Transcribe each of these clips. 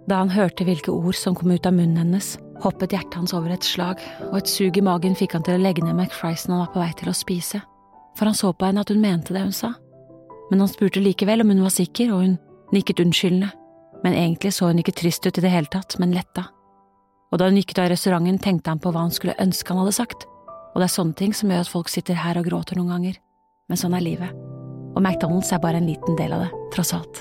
Da han hørte hvilke ord som kom ut av munnen hennes, hoppet hjertet hans over et slag, og et sug i magen fikk han til å legge ned McFriesen han var på vei til å spise. For han så på henne at hun mente det hun sa. Men han spurte likevel om hun var sikker, og hun nikket unnskyldende. Men egentlig så hun ikke trist ut i det hele tatt, men letta. Og da hun gikk ut av restauranten, tenkte han på hva han skulle ønske han hadde sagt. Og det er sånne ting som gjør at folk sitter her og gråter noen ganger. Men sånn er livet. Og McDonald's er bare en liten del av det, tross alt.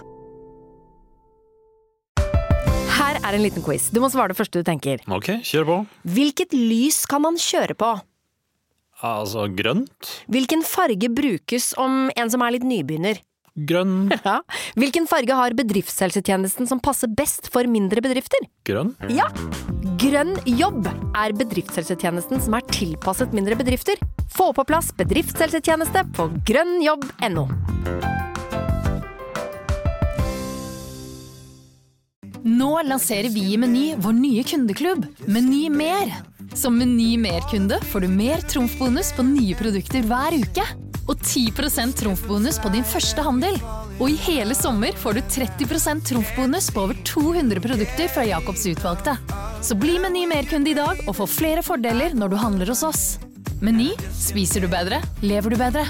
Her er en liten quiz. Du må svare det første du tenker. Ok, kjør på. Hvilket lys kan man kjøre på? Altså, grønt? Hvilken farge brukes om en som er litt nybegynner? Grønn. Ja. Hvilken farge har bedriftshelsetjenesten som passer best for mindre bedrifter? Grønn? Ja. Grønn jobb er bedriftshelsetjenesten som er tilpasset mindre bedrifter. Få på plass bedriftshelsetjeneste på grønnjobb.no. Nå lanserer vi i Meny vår nye kundeklubb, Meny Mer. Som Meny Mer-kunde får du mer trumfbonus på nye produkter hver uke. Og 10% trumfbonus på din første handel. Og i hele sommer får du 30% trumfbonus på over 200 produkter fra Jakobs utvalgte. Så bli Meny Mer-kunde i dag og få flere fordeler når du handler hos oss. Meny, spiser du bedre, lever du bedre.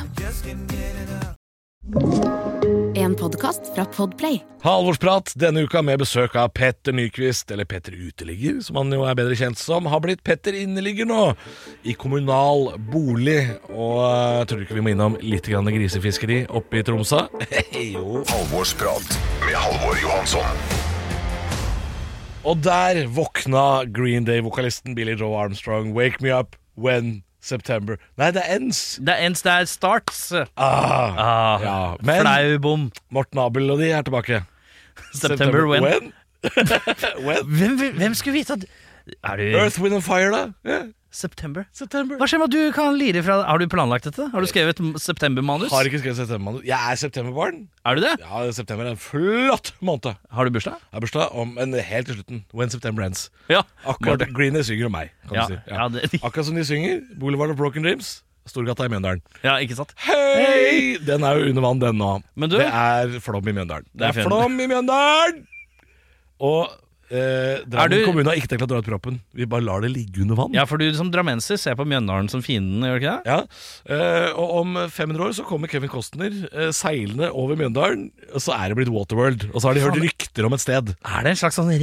En podcast fra Podplay. Halvorsprat denne uka med besøk av Petter Nyqvist, eller Petter Uteligger, som han jo er bedre kjent som, har blitt Petter Inneligger nå, i kommunal bolig. Og jeg tror ikke vi må innom litt grann grisefiskeri oppe i Tromsa. Jo. Halvorsprat med Halvor Johansson. Og der våkna Green Day-vokalisten Billy Joe Armstrong. Wake me up when September. Nei, det er ends. Det er ends, det er starts. Ja. Men flau bom. Morten Abel og de er tilbake. September when? When? Hvem skulle vite at er du... Earth, Wind and Fire, da? Yeah. September. Hva skjer med at du kan lire fra... Har du planlagt dette? Har du skrevet september-manus? Har ikke skrevet september-manus. Jeg er septemberbarn. Er du det? Ja, september er en flott måned. Har du bursdag? Jeg har bursdag men helt til slutten. When September Ends. Ja. Akkurat Green Day synger om meg, kan du si. Ja, Akkurat som de synger Boulevard of Broken Dreams, Storgata i Mjøndalen. Ja, ikke sant? Hei! Den er jo under vann, den nå. Men du... Det er flom i Mjøndalen. Det er flom i Mjøndalen! Og Drammen kommune har ikke tenkt å dra ut proppen. Vi bare lar det ligge under vann. Ja, for du som drammenser ser på Mjøndalen som fienden, gjør du ikke det? Ja, og om 500 år så kommer Kevin Costner seilende over Mjøndalen, og så er det blitt Waterworld. Og så har de hørt rykter om et sted. Er det en slags sånn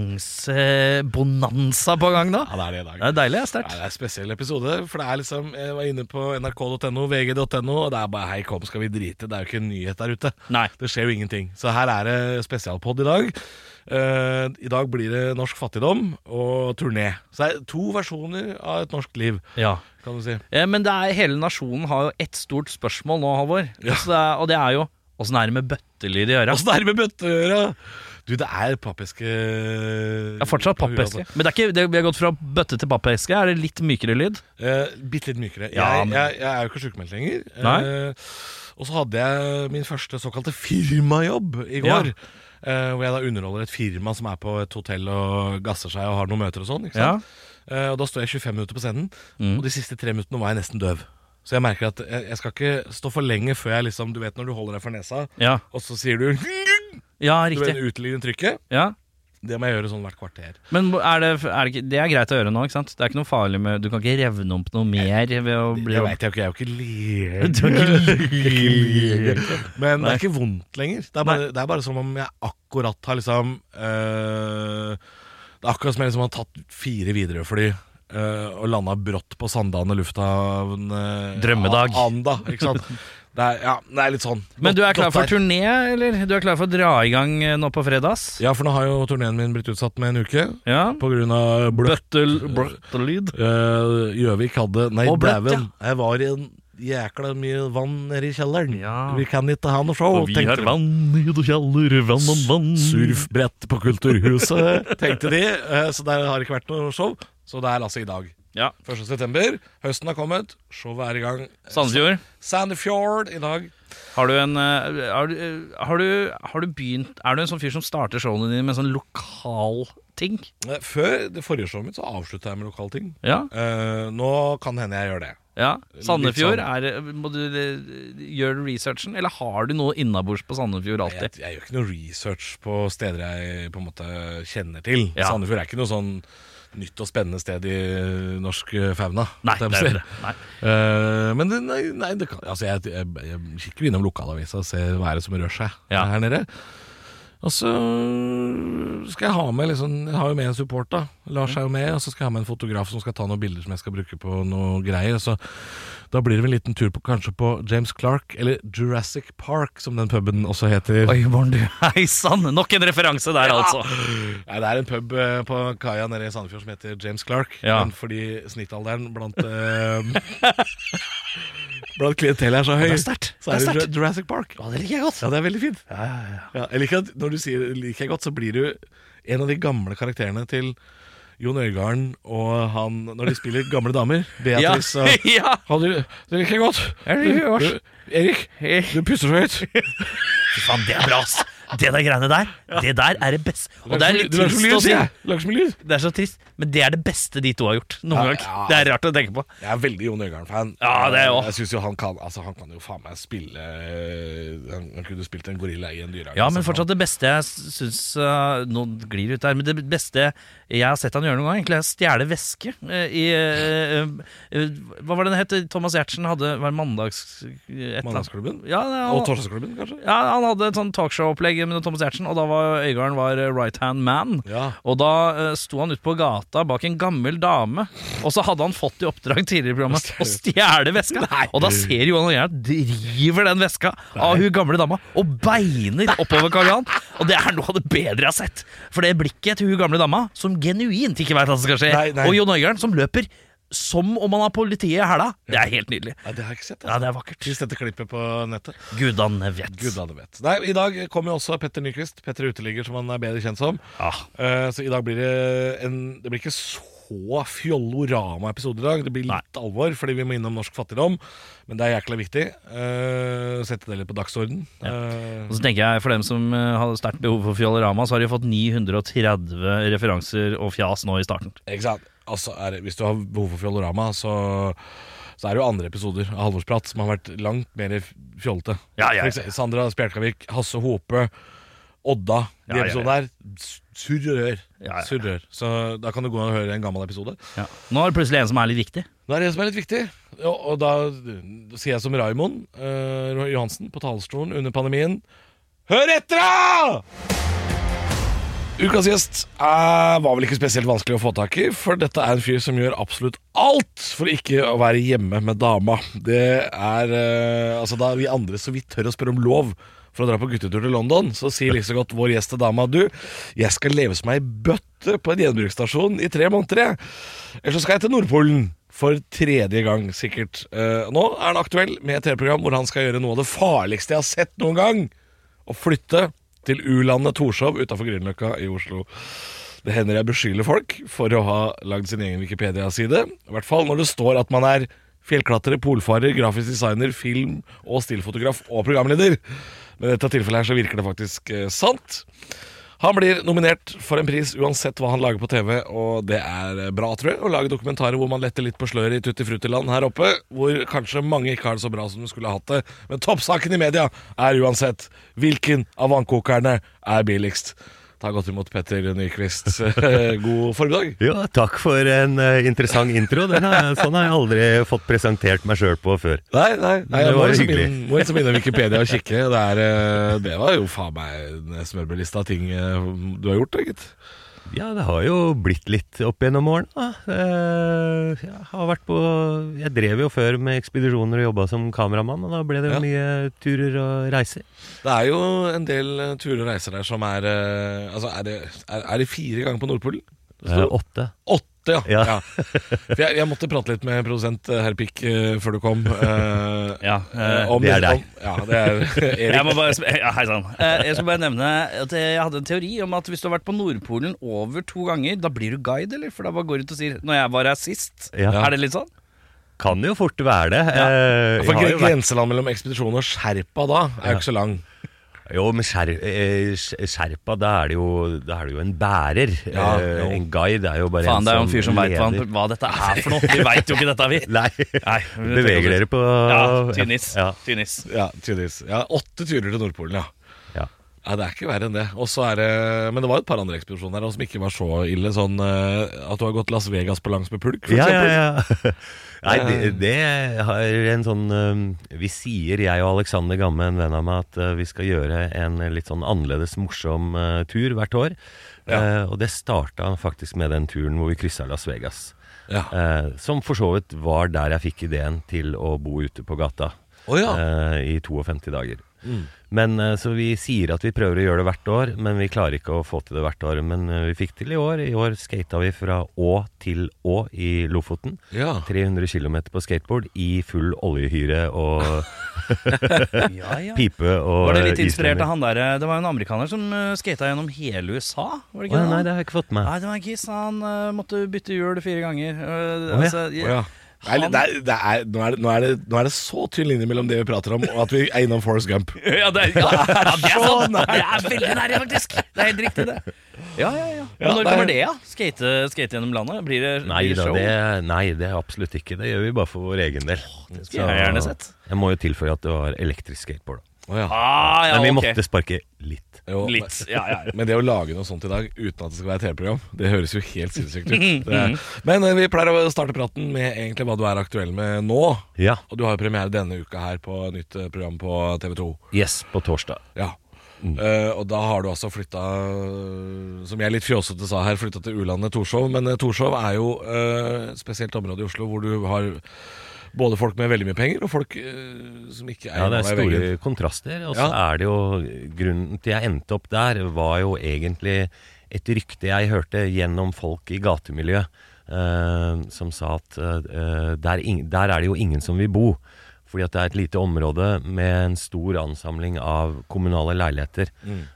referansebonanza på gang da? Ja, det er det i dag. Det er deilig, det er sterkt. Ja, det er en spesiell episode, for det er liksom, jeg var inne på nrk.no, vg.no, og det er bare, hei kom, skal vi drite? Det er jo ikke en nyhet der ute. Nei. Det skjer jo ingenting. Så her er det spesialpodd i dag. I dag blir det norsk fattigdom og turné. Så det er 2 versjoner av et norsk liv, kan du si. Men hele nasjonen har jo ett stort spørsmål nå, Halvor. Ja. Og det er jo, hvordan er det med bøttelyd i øra? Hvordan er det med bøttelyd i øra? Du, det er pappeske. Ja, fortsatt pappeske. Men det er ikke, vi har gått fra bøtte til pappeske. Er det litt mykere lyd? Bitte litt mykere. Ja, jeg er jo ikke sykemeldt lenger. Og så hadde jeg min første såkalte firmajobb i går. Hvor jeg da underholder et firma som er på et hotell og gasser seg og har noen møter og sånn, ikke sant? Og da står jeg 25 minutter på scenen, og de siste 3 minuttene var jeg nesten døv. Så jeg merker at jeg skal ikke stå for lenge før jeg liksom, du vet når du holder deg for nesa, og så sier du riktig. Du vet uteliggende trykket. Ja. Det må jeg gjøre sånn hvert kvarter. Men det er greit å gjøre nå, ikke sant? Det er ikke noe farlig med, du kan ikke revne om på noe mer ved å bli... Jeg vet jo ikke, jeg er jo ikke lege. Men det er ikke vondt lenger. Det er bare som om jeg akkurat har liksom det er akkurat som jeg liksom har tatt 4 Widerøe-fly og landet brått på Sandane lufthavn Drømmedag Anda, ikke sant? Det er litt sånn. Men du er klar for turné, eller? Du er klar for å dra i gang nå på fredags? Ja, for nå har jo turneen min blitt utsatt med en uke. På grunn av bøttelyd. Gjøvik hadde... Nei, dæven. Jeg var i en jækla mye vann nede i kjelleren. Vi kan ikke ha noe show. Og vi har vann i det kjeller, vann. Surfbrett på Kulturhuset, tenkte de. Så der har det ikke vært noe show. Så det er altså i dag. 1. september, høsten har kommet, showet er i gang. Sandefjord i dag. Har du begynt, er du en sånn fyr som starter showene dine med en sånn lokal ting? Før det forrige showet mitt så avsluttet jeg med lokale ting. Nå kan hende jeg gjør det. Ja, Sandefjord, må du gjøre researchen, eller har du noe innabords på Sandefjord alltid? Jeg gjør ikke noe research på steder jeg på en måte kjenner til. Ja. Sandefjord er ikke noe sånn nytt og spennende sted i norsk fauna. Nei, det er det. Nei. Men det kan, altså jeg kikker innom lokalavisa og ser hva er det som rør seg her nede. Og så skal jeg ha med jeg har jo med en support da, Lars er jo med, og så skal jeg ha med en fotograf som skal ta noen bilder som jeg skal bruke på noe greier, så da blir det en liten tur kanskje på James Clark, eller Jurassic Park, som den puben også heter. Oi, morgen du, hei sann, nok en referanse der altså. Ja, det er en pub på kaia nede i Sandefjord som heter James Clark, men fordi snittalderen blant klientel er så høy, så er det Jurassic Park. Ja, det liker jeg godt. Ja, det er veldig fint. Ja. Jeg liker at når du sier liker jeg godt, så blir du en av de gamle karakterene til Jon Øigarden og han, når de spiller gamle damer, Beatrice og det liker jeg godt. Erik, du pusser så høyt. Fy faen, det er bra, ass. Det der greiene der, det der er det beste. Og det er litt trist å si. Det er så trist, men det er det beste de to har gjort noen gang. Det er rart å tenke på. Jeg er veldig Jon Øigarden-fan. Ja, det er jeg også. Jeg synes jo han kan jo faen meg spille. Han kunne spilt en gorilla i en dyrehage. Ja, men fortsatt det beste jeg synes nå glir ut der, men det beste jeg har sett han gjøre noen gang, egentlig er stjele væske hva var det het? Thomas Giertsen hadde Mandagsklubben? Ja, og Torsdagsklubben, kanskje? Ja, han hadde et sånn talkshow-opplegg med Thomas Giertsen, og da var Øigarden right hand man. Og da sto han ute på gata bak en gammel dame, og så hadde han fått i oppdrag tidligere i programmet å stjele veska. Og da ser Johan Øigarden driver den veska av hun gamle dama og beiner oppover Karl Johan. Og det er noe av det bedre jeg har sett. For det blikket til hun gamle dama som genuint ikke vet hva som skal skje. Og Jon Øigarden som løper som om han har politiet her da. Det er helt nydelig. Ja, det har jeg ikke sett. Ja, det er vakkert. Hvis dette klippet på nettet. Gudane vet. Nei, i dag kommer jo også Petter Nyquist. Petter Uteligger, som han er bedre kjent som. Så i dag blir det blir ikke så fjollorama-episode i dag. Det blir litt alvor, fordi vi må innom norsk fattigdom. Men det er jækla viktig. Sette det litt på dagsorden. Og så tenker jeg, for dem som hadde sterkt behov for fjollorama, så har de fått 930 referanser og fjas nå i starten. Ikke sant? Altså hvis du har behov for fjollorama, så er det jo andre episoder av Halvorsprat som har vært langt mer fjollete. Sandra Spjelkavik, Hasse Hope, Odda. De episodene her surrør. Så da kan du gå og høre en gammel episode. Nå er det plutselig en som er litt viktig. Og da sier jeg som Raimond Johansen på talerstolen under pandemien: hør etter da! Ukas gjest var vel ikke spesielt vanskelig å få tak i, for dette er en fyr som gjør absolutt alt for ikke å være hjemme med dama. Det er da vi andre så vidt tør å spørre om lov for å dra på guttetur til London, så sier like så godt vår gjest til dama: du, jeg skal leve som ei bøtte på en gjenbruksstasjon i 3 måneder, ellers så skal jeg til Nordpolen for 3. gang sikkert. Nå er han aktuell med et TV-program hvor han skal gjøre noe av det farligste jeg har sett noen gang: å flytte til U-landet Torshov utenfor Grünerløkka i Oslo. Det hender jeg beskylder folk for å ha lagd sin egen Wikipedia-side, i hvert fall når det står at man er fjellklatrer, polfarer, grafisk designer, film- og stillfotograf og programleder. Men i dette tilfellet her så virker det faktisk sant. Han blir nominert for en pris uansett hva han lager på TV, og det er bra, tror jeg, å lage dokumentarer hvor man letter litt på sløret i Tutti Frutti-land her oppe, hvor kanskje mange ikke har det så bra som de skulle hatt det. Men toppsaken i media er uansett: hvilken av vannkokerne er billigst? Ta godt imot Petter Nyquist. God formiddag. Jo, takk for en interessant intro. Sånn har jeg aldri fått presentert meg selv på før. Nei, det var jo hyggelig. Må liksom innom Wikipedia og kikke. Det var jo faen meg en smørbrødliste av ting du har gjort, gitt. Ja, det har jo blitt litt opp gjennom årene da. Jeg drev jo før med ekspedisjoner og jobbet som kameramann, og da ble det jo mye turer og reiser. Det er jo en del turer og reiser der som er det 4 ganger på Nordpolen? 8. 8, ja. For jeg måtte prate litt med produsent Herr Pikk før du kom. Det er deg. Det er Erik. Hei sann. Jeg skal bare nevne at jeg hadde en teori om at hvis du har vært på Nordpolen over 2 ganger, da blir du guide, eller? For da bare går du ut og sier: når jeg var her sist. Er det litt sånn? Kan jo fort være det. For grenseland mellom ekspedisjon og Sherpa da er jo ikke så lang. Jo, men Sherpa, da er det jo en bærer. En guide er jo bare Faen, det er jo en som fyr som vet leder. hva dette er for noe. Vi vet jo ikke dette, vi. Nei, beveger dere på... Tunis. Ja. Tunis. 8 turer til Nordpolen, Ja, det er ikke verre enn det. Og så det, men det var et par andre ekspedisjoner her som ikke var så ille, sånn at du har gått Las Vegas på langs med pulk, for eksempel. Ja. Nei, det har en sånn vi sier, jeg og Alexander Gamme, en venn av meg, at vi skal gjøre en litt sånn annerledes morsom tur hvert år. Og det startet faktisk med den turen hvor vi krysset Las Vegas. Som for så vidt var der jeg fikk ideen til å bo ute på gata i 52 dager. Men så vi sier at vi prøver å gjøre det hvert år, men vi klarer ikke å få til det hvert år. Men vi fikk til i år. I år skatet vi fra Å til Å i Lofoten. 300 kilometer på skateboard i full oljehyre og pipe og var det litt inspirert av han der? Det var en amerikaner som skatet gjennom hele USA, var det ikke det? Nei, det har jeg ikke fått med. Nei, det var ikke han måtte bytte hjul 4 ganger. Nå er det så tynn linje mellom det vi prater om, og at vi innom Forrest Gump. Det er sant. Det er veldig nære, faktisk. Det er helt riktig, det. Ja. Når kommer det, Skate gjennom landet? Blir det show? Nei, det er absolutt ikke. Det gjør vi bare for vår egen del. Det skulle jeg gjerne sett. Jeg må jo tilføye at det var elektrisk skateboard. Men vi måtte sparke litt. Men det å lage noe sånt i dag uten at det skal være et TV-program, det høres jo helt sinnssykt ut. Men vi pleier å starte praten med egentlig hva du er aktuell med nå. Og du har jo premiere denne uka her på et nytt program på TV 2. Yes, på torsdag. Og da har du altså flytta, som jeg litt fjåsete sa her, flytta til Ulandet Torshov. Men Torshov er jo et spesielt område i Oslo hvor du har både folk med veldig mye penger og folk som ikke er det er store kontraster. Og så er det jo, grunnen til jeg endte opp der var jo egentlig et rykte jeg hørte gjennom folk i gatemiljøet som sa at der er det jo ingen som vil bo, fordi at det er et lite område med en stor ansamling av kommunale leiligheter,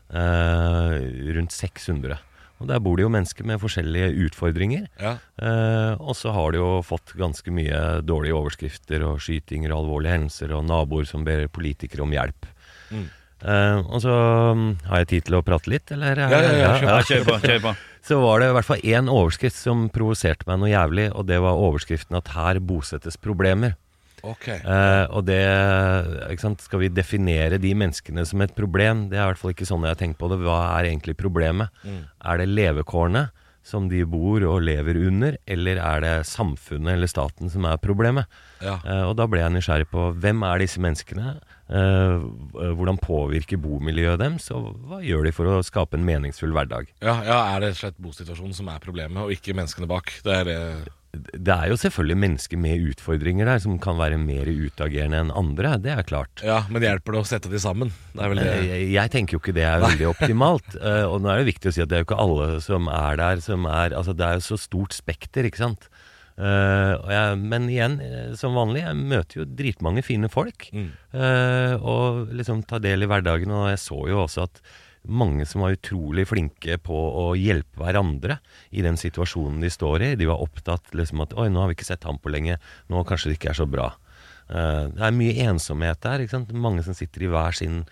rundt 600. Og der bor det jo mennesker med forskjellige utfordringer. Og så har de jo fått ganske mye dårlige overskrifter og skytinger og alvorlige hendelser og naboer som ber politikere om hjelp. Og så har jeg tid til å prate litt, eller? Kjør på. Så var det i hvert fall en overskrift som provoserte meg noe jævlig, og det var overskriften at her bosettes problemer. Og det, ikke sant, skal vi definere de menneskene som et problem? Det er i hvert fall ikke sånn jeg har tenkt på det. Hva er egentlig problemet? Er det levekårene som de bor og lever under, eller er det samfunnet eller staten som er problemet? Og da ble jeg nysgjerrig på hvem er disse menneskene? Hvordan påvirker bomiljøet dem? Så hva gjør de for å skape en meningsfull hverdag? Er det slett bosituasjonen som er problemet, og ikke menneskene bak? Det er jo selvfølgelig mennesker med utfordringer der som kan være mer utagerende enn andre, det er klart. Men det hjelper det å sette de sammen? Det er vel det. Jeg tenker jo ikke det er veldig optimalt. Og nå er det viktig å si at det er jo ikke alle som er der altså det er jo så stort spekter, ikke sant? Men igjen, som vanlig, jeg møter jo dritmange fine folk og liksom tar del i hverdagen, og jeg så jo også at mange som var utrolig flinke på å hjelpe hverandre i den situasjonen de står i. De var opptatt liksom at, nå har vi ikke sett ham på lenge, nå kanskje det ikke er så bra. Det er mye ensomhet der, ikke sant? Mange som sitter i hver sin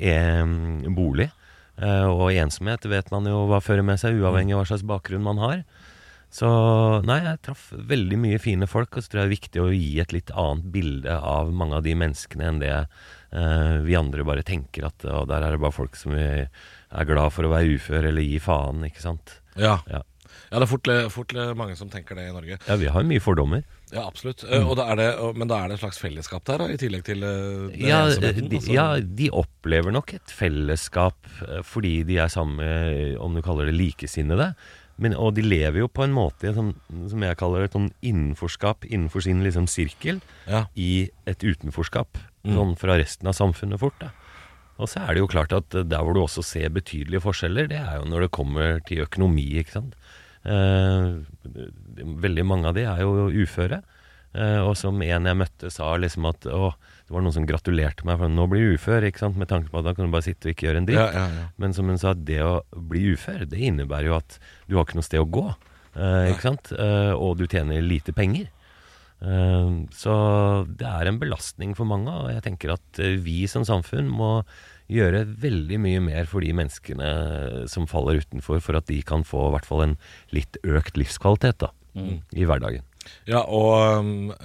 bolig, og ensomhet vet man jo hva fører med seg, uavhengig av hva slags bakgrunn man har. Så jeg traff veldig mye fine folk, og så tror jeg det er viktig å gi et litt annet bilde av mange av de menneskene enn det vi andre bare tenker at der er det bare folk som er glad for å være ufør eller gi faen, ikke sant? Det er fort mange som tenker det i Norge. Ja, vi har mye fordommer. Ja, absolutt. Men da er det et slags fellesskap der, i tillegg til de opplever nok et fellesskap fordi de er sammen, om du kaller det likesinnede. Og de lever jo på en måte som jeg kaller det, sånn innenforskap innenfor sin liksom sirkel i et utenforskap, sånn fra resten av samfunnet fort. Og så er det jo klart at der hvor du også ser betydelige forskjeller, det er jo når det kommer til økonomi, ikke sant? Veldig mange av de er jo uføre, og som en jeg møtte sa liksom at det var noen som gratulerte meg for nå blir du ufør, ikke sant? Med tanke på at da kan du bare sitte og ikke gjøre en dritt. Men som hun sa, det å bli ufør, det innebærer jo at du har ikke noe sted å gå, ikke sant? Og du tjener lite penger. Så det er en belastning for mange, og jeg tenker at vi som samfunn må gjøre veldig mye mer for de menneskene som faller utenfor, for at de kan få i hvert fall en litt økt livskvalitet da, i hverdagen. Ja, og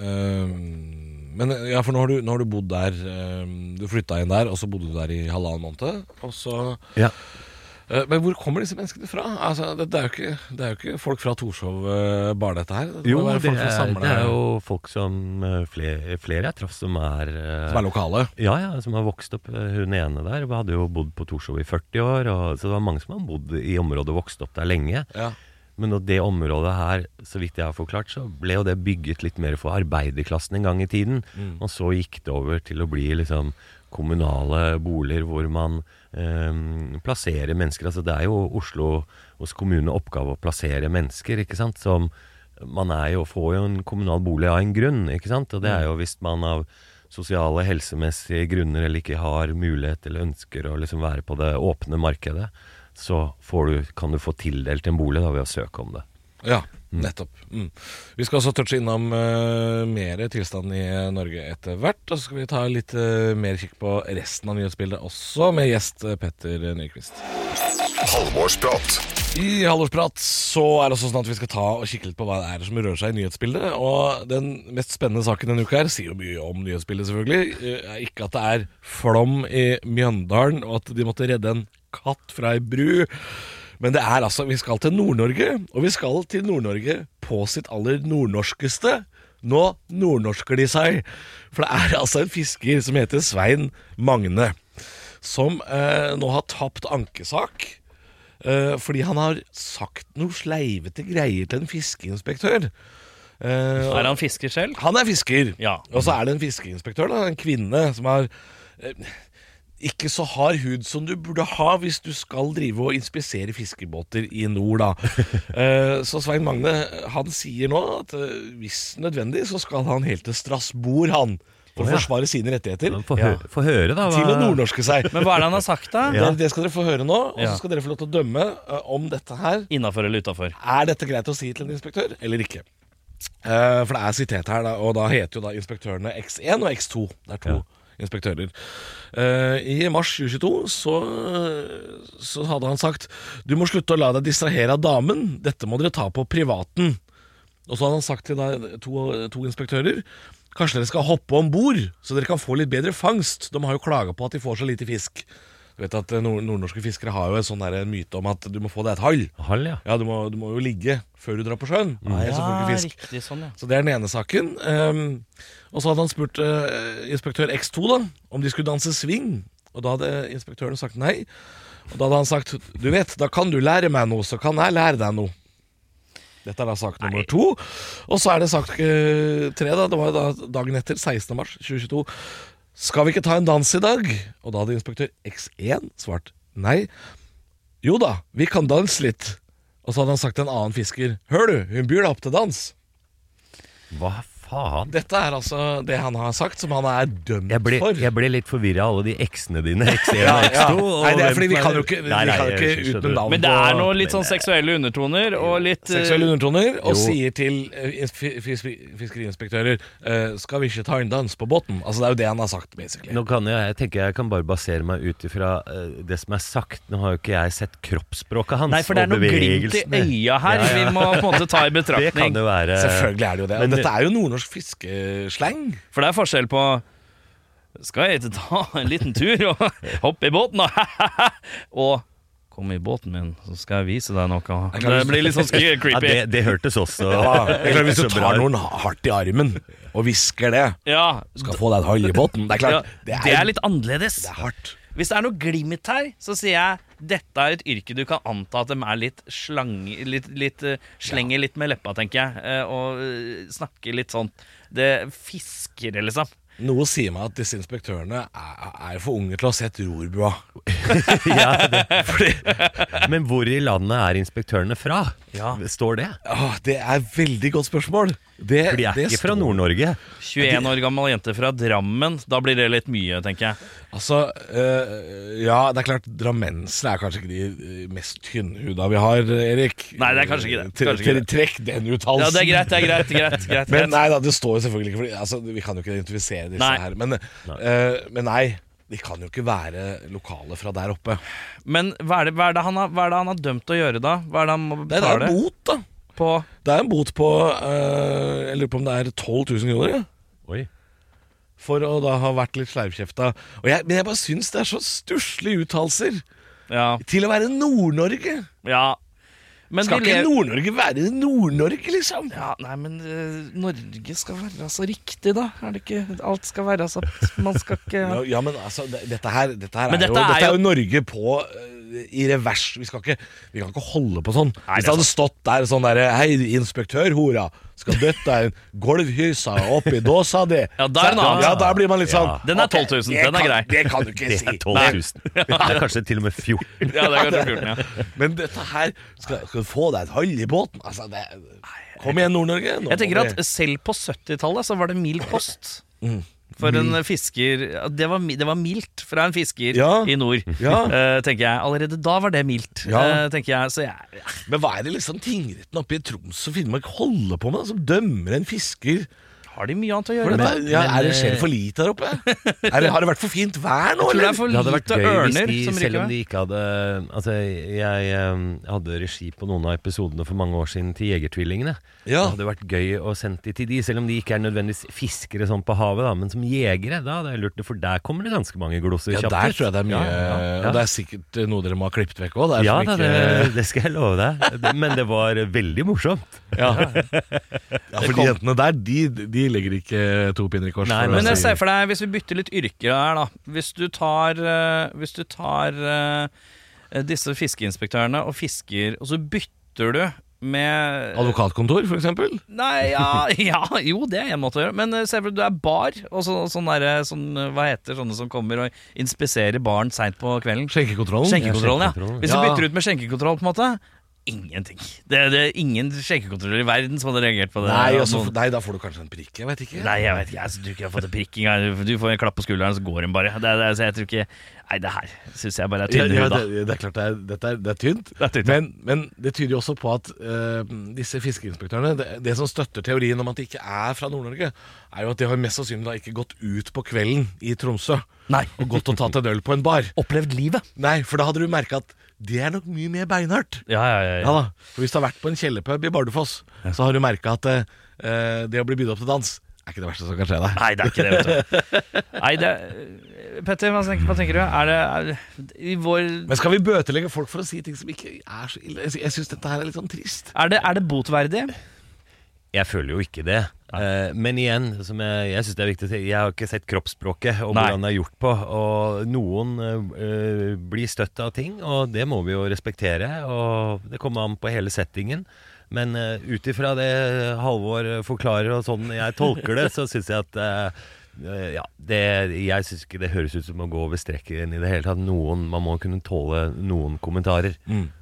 men ja, for nå har du bodd der, du flyttet inn der, og så bodde du der i 1,5 måned, og så... Ja. Men hvor kommer disse menneskene fra? Altså, det er jo ikke folk fra Torshov bare dette her. Det er jo folk som flere jeg traff som er lokale? Ja, som har vokst opp. Hun ene der hadde jo bodd på Torshov i 40 år, så det var mange som har bodd i området og vokst opp der lenge. Ja. Men det området her, så vidt jeg har forklart, så ble jo det bygget litt mer for arbeiderklassen en gang i tiden. Og så gikk det over til å bli liksom kommunale boliger hvor man plasserer mennesker. Altså det er jo Oslo hos kommune oppgave å plassere mennesker, ikke sant? Som man får jo en kommunal bolig av en grunn, ikke sant? Og det er jo hvis man av sosiale, helsemessige grunner eller ikke har mulighet eller ønsker å liksom være på det åpne markedet, så kan du få tildelt en bolig da ved å søke om det. Ja, nettopp. Vi skal også touche innom mer tilstand i Norge etter hvert, og så skal vi ta litt mer kikk på resten av nyhetsbildet også, med gjest Petter Nyquist. Halvorsprat. I Halvorsprat så er det også sånn at vi skal ta og kikke litt på hva det er som rører seg i nyhetsbildet, og den mest spennende saken denne uka her sier jo mye om nyhetsbildet selvfølgelig, ikke at det er flom i Mjøndalen, og at de måtte redde en katt fra en bru. Men det er altså, vi skal til Nord-Norge, og vi skal til Nord-Norge på sitt aller nordnorskeste. Nå nordnorsker de seg, for det er altså en fisker som heter Svein Magne, som nå har tapt ankesak, fordi han har sagt noe sleivete greier til en fiskeinspektør. Er han fisker selv? Han er fisker, ja. Og så er det en fiskeinspektør, da, en kvinne som har... ikke så hard hud som du burde ha hvis du skal drive og inspisere fiskebåter i nord da. Så Svein Magne, han sier nå at hvis nødvendig så skal han helt til Strasbourg for å forsvare sine rettigheter. Få høre da. Til å nordnorske seg. Men hva er det han har sagt da? Det skal dere få høre nå, og så skal dere få lov til å dømme om dette her. Innenfor eller utenfor? Er dette greit å si til en inspektør, eller ikke? For det er sitet her da, og da heter jo da inspektørene X1 og X2. Det er to inspektører. I mars 2022 så hadde han sagt: du må slutte å la deg distrahere av damen, dette må dere ta på privaten. Og så hadde han sagt til to inspektører: kanskje dere skal hoppe ombord, så dere kan få litt bedre fangst. De har jo klaget på at de får så lite fisk. Du vet at nordnorske fiskere har jo en myte om at du må få deg et hall. Hall, ja. Ja, du må jo ligge før du drar på sjøen. Riktig sånn, ja. Så det er den ene saken. Og så hadde han spurt inspektør X2 da, om de skulle danse swing. Og da hadde inspektøren sagt nei. Og da hadde han sagt: du vet, da kan du lære meg noe, så kan jeg lære deg noe. Dette er da sak nummer 2. Og så er det sak 3 da. Det var da dagen etter, 16. mars 2022. Skal vi ikke ta en dans i dag? Og da hadde inspektør X1 svart nei. Jo da, vi kan danse litt. Og så hadde han sagt til en annen fisker: hør du, hun byr deg opp til dans. Hva faen? Dette er altså det han har sagt, som han er dømt for. Jeg ble litt forvirret av alle de X-ene dine, X1 og X2. Nei, det er fordi vi kan jo ikke uten navn. Men det er noe litt sånn seksuelle undertoner og litt seksuelle undertoner, og sier til fiskeriinspektører: skal vi ikke ta en dans på båten? Altså det er jo det han har sagt, basically. Nå kan jeg tenker jeg kan bare basere meg ut ifra det som er sagt. Nå har jo ikke jeg sett kroppsspråket hans. Nei, for det er noe glimt i øya her vi må på en måte ta i betraktning. Det kan det være. Selvfølgelig er det jo det. Og dette er jo nordnorsk fiskeslang. For det er forskjell på: skal jeg ikke ta en liten tur og hoppe i båten og kom i båten min, så skal jeg vise deg noe. Det blir litt sånn creepy. Ja, det hørtes også hvis du tar noen hardt i armen og hvisker det, skal få deg et hall i båten. Det er klart, det er litt annerledes. Det er hardt. Hvis det er noe glimt her, så sier jeg dette er et yrke du kan anta at de er litt slenger litt med leppa, tenker jeg, og snakker litt sånn. Det fisker, liksom. Noe sier meg at disse inspektørene er for unge til å ha sett rorbua. Men hvor i landet er inspektørene fra? Står det? Det er et veldig godt spørsmål. For de ikke fra Nord-Norge. 21 år gammel jente fra Drammen. Da blir det litt mye, tenker jeg. Altså, ja, det klart drammensere kanskje ikke de mest tynnhuda vi har, Erik. Nei, det kanskje ikke det. Trekk den ut halsen. Ja, det er greit. Men nei da, det står jo selvfølgelig ikke, altså, vi kan jo ikke identifisere disse her. Men nei, de kan jo ikke være lokale fra der oppe. Men hva er det han har dømt å gjøre da? Hva er det han må betale? Det en bot da. Det en bot på, jeg lurer på om det 12 000 kroner, ja. Oi. For å da ha vært litt slarvkjefta. Men jeg bare synes det så stusslige uttalelser til å være Nord-Norge. Ja. Men skal ikke Nord-Norge være Nord-Norge, liksom? Ja, nei, men Norge skal være så riktig, da. Er det ikke? Alt skal være så... Man skal ikke... Ja, men altså, dette her er jo Norge på... I revers. Vi kan ikke holde på sånn. Hvis det hadde stått der sånn der: hei, inspektør, hora, skal døtte en golvhysa oppi dåsa di? Ja, da blir man litt sånn. Den 12 000, den grei. Det kan du ikke si. Det 12 000. Det kanskje til og med 14. Ja, det kanskje 14, ja. Men dette her, skal du få deg et hold i båten? Altså, kom igjen, Nord-Norge. Jeg tenker at selv på 70-tallet så var det mild kost. For en fisker. Det var mildt fra en fisker i nord, tenker jeg. Allerede da var det mildt, tenker jeg. Så Men hva det liksom tingretten oppe i Troms og Finnmark holder på med, som dømmer en fisker? Har de mye annet å gjøre? Det skjer for lite der oppe? Har det vært for fint vær nå? Jeg tror det for lite ørner hvis selv om de ikke hadde... Altså, jeg hadde regi på noen av episodene for mange år siden til Jegertvillingene. Det hadde vært gøy å sende de til de, selv om de ikke nødvendigvis fiskere sånn på havet, da, men som jegere, da hadde jeg lurt det, for der kommer det ganske mange glosser kjapt. Der tror jeg det mye, og det sikkert noe dere må ha klippet vekk også. Ja, det skal jeg love deg, men det var veldig morsomt. For de jentene der, de legger ikke to pinner i kors. Nei, men jeg ser for deg, hvis vi bytter litt yrker her da, hvis du tar disse fiskeinspektørene og fisker, og så bytter du med advokatkontor, for eksempel? Nei, jo, det en måte å gjøre. Men se for deg, du bar, og hva heter sånne som kommer og inspiserer barn sent på kvelden? Skjenkekontrollen, Hvis du bytter ut med skjenkekontroll på en måte, ingenting. Det ingen skjenkekontroller i verden som hadde reagert på det. Nei, da får du kanskje en prikk, jeg vet ikke. Nei, jeg vet ikke, jeg tror ikke jeg har fått en prikk engang. Du får en klapp på skulderen, så går den bare. Så jeg tror ikke... Nei, det her synes jeg bare tynn hud da. Det er klart det er tynt. Men det tyder jo også på at disse fiskeinspektørene, det som støtter teorien om at de ikke fra Nord-Norge, jo at de har mest sannsynlig da ikke gått ut på kvelden i Tromsø. Nei. Og gått og tatt en øl på en bar. Opplevd livet. Nei, for da hadde du merket at det nok mye mer beinhardt. Ja da. For hvis du har vært på en kjellerpub i Bardufoss, så har du merket at det å bli bydd opp til dans ikke det verste som kan skje deg. Nei, det ikke det, vet du. Nei, Petter, hva tenker du? I vår... Men skal vi bøtelegge folk for å si ting som ikke så ille? Jeg synes dette her litt sånn trist. Er det botverdig? Jeg føler jo ikke det. Men igjen, som jeg synes det viktig å si, jeg har ikke sett kroppsspråket og hvordan det gjort på, og noen blir støtt av ting, og det må vi jo respektere, og det kommer an på hele settingen. Men utifra det Halvor forklarer og sånn jeg tolker det, så synes jeg at jeg synes ikke det høres ut som å gå over strekken i det hele tatt. Man må kunne tåle noen kommentarer.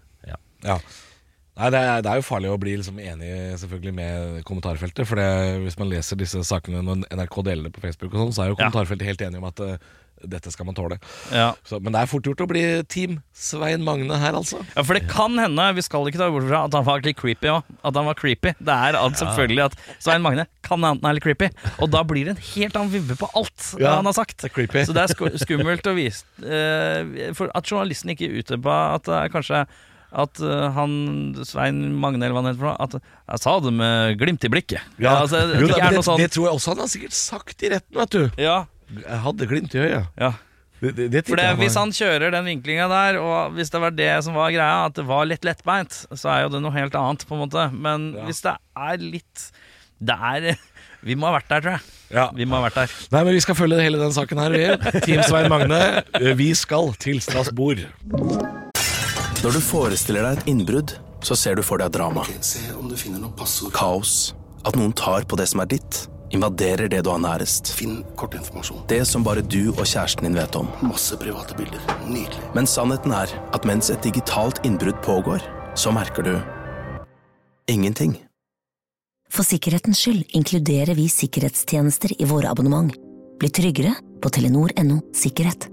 Nei, det jo farlig å bli liksom enig selvfølgelig med kommentarfeltet, for hvis man leser disse sakene når NRK deler det på Facebook og sånn, så jo kommentarfeltet helt enig om at dette skal man tåle. Men det fort gjort å bli Team Svein Magne her, altså. Ja, for det kan hende, vi skal ikke ta bort fra at han var litt creepy også. At han var creepy. Det selvfølgelig at Svein Magne kan han litt creepy. Og da blir det en helt annen vibbe på alt han har sagt. Det creepy. Så det skummelt å vise for at journalisten ikke utøver at det kanskje at han, Svein Magne eller hva han heter for noe, at jeg sa det med glimt i blikket. Det tror jeg også han har sikkert sagt i retten, vet du. Jeg hadde glimt i øyet. For hvis han kjører den vinklinga der, og hvis det var det som var greia, at det var litt lettbeint, så jo det noe helt annet på en måte. Men hvis det litt vi må ha vært der, tror jeg. Vi må ha vært der. Nei, men vi skal følge hele den saken her. Team Svein Magne, vi skal til Strasbourg. Når du forestiller deg et innbrudd, så ser du for deg drama. Se om du finner noe passord. Kaos. At noen tar på det som ditt. Invaderer det du har nærest. Finn kortinformasjon. Det som bare du og kjæresten din vet om. Masse private bilder. Nydelig. Men sannheten at mens et digitalt innbrudd pågår, så merker du ingenting. For sikkerhetens skyld inkluderer vi sikkerhetstjenester i våre abonnement. Bli tryggere på Telenor.no sikkerhet.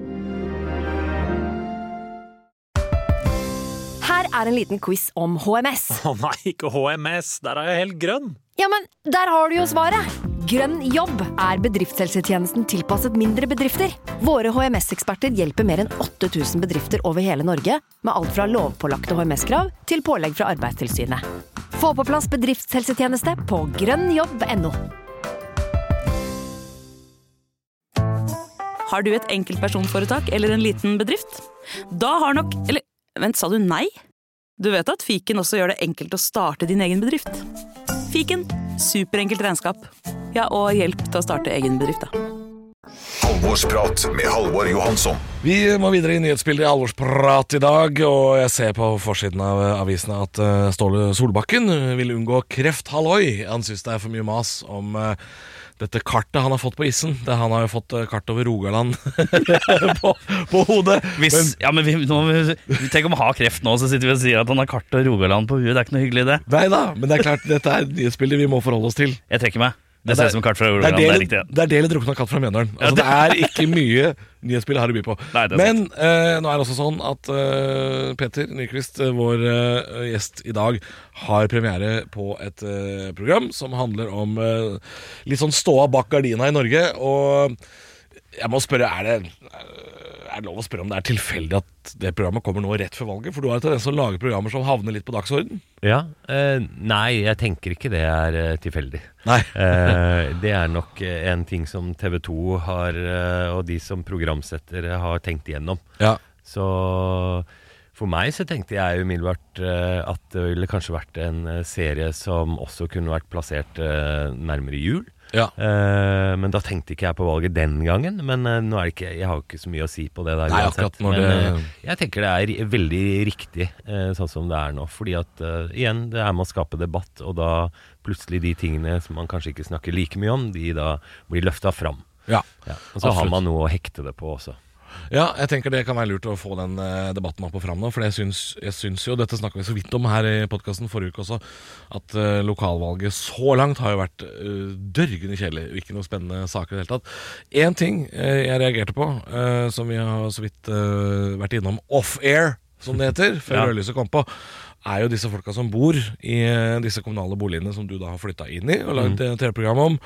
Her er en liten quiz om HMS. Nei, ikke HMS, der er jeg helt grønn. Ja, men der har du jo svaret. Grønn jobb er bedriftshelsetjenesten tilpasset mindre bedrifter. Våre HMS-eksperter hjelper mer enn 8000 bedrifter over hele Norge med alt fra lovpålagte HMS-krav til pålegg fra Arbeidstilsynet. Få på plass bedriftshelsetjeneste på grønnjobb.no. Har du et enkeltpersonforetak eller en liten bedrift? Da har nok... Eller, vent, sa du nei? Du vet at Fiken også gjør det enkelt å starte din egen bedrift. Fiken, superenkelt regnskap. Ja, og hjelp til å starte egen bedrift, da. Halvorsprat med Halvor Johansson. Vi må videre i nyhetsbildet i Halvorsprat i dag, og jeg ser på forsiden av avisene at Ståle Solbakken vil unngå kreft. Halloi! Han synes det er for mye mas om dette kartet han har fått på isen. Han har jo fått kart over Rogaland på hodet. Tenk om han har kreft nå, så sitter vi og sier at han har kart over Rogaland på huet. Det er ikke noe hyggelig det. Neida, men det er klart, dette er nyhetsbildet vi må forholde oss til. Jeg trekker meg. Det ser ut som kart fra Rogaland, det er riktig. Det er del drukna katt fra Mjøndalen. Altså, det er ikke mye nyhetsspill her å by på. Nei, men nå er det også sånn at Peter Nyquist, vår gjest i dag, har premiere på et program som handler om litt sånn ståa bak gardina i Norge. Og jeg må spørre, er det lov å spørre om det er tilfeldig at det programmet kommer nå rett før valget? For du har tendens til å lage programmer som havner litt på dagsorden. Ja, nei, jeg tenker ikke det er tilfeldig. Nei. Det er nok en ting som TV 2 har, og de som programsettere har tenkt igjennom. Ja. Så for meg så tenkte jeg umiddelbart at det ville kanskje vært en serie som også kunne vært plassert nærmere jul. Ja. Men da tenkte ikke jeg på valget den gangen. Men nå er det ikke, jeg har ikke så mye å si på det der. Nei, akkurat når men jeg tenker det er veldig riktig sånn som det er nå. Fordi at igjen, det er med å skape debatt, og da plutselig de tingene som man kanskje ikke snakker like mye om, de da blir løftet fram. Ja, og så har man noe å hekte det på også. Ja, jeg tenker det kan være lurt å få den debatten opp og fram nå. For jeg syns jo, dette snakket vi så vidt om her i podcasten forrige uke også, at lokalvalget så langt har jo vært dørgende kjedelig, og ikke noe spennende saker i det hele tatt. En ting jeg reagerte på, som vi har så vidt vært innom off-air, som det heter, før rødlyset kom på, er jo disse folka som bor i disse kommunale boligene som du da har flyttet inn i og laget TV-program om.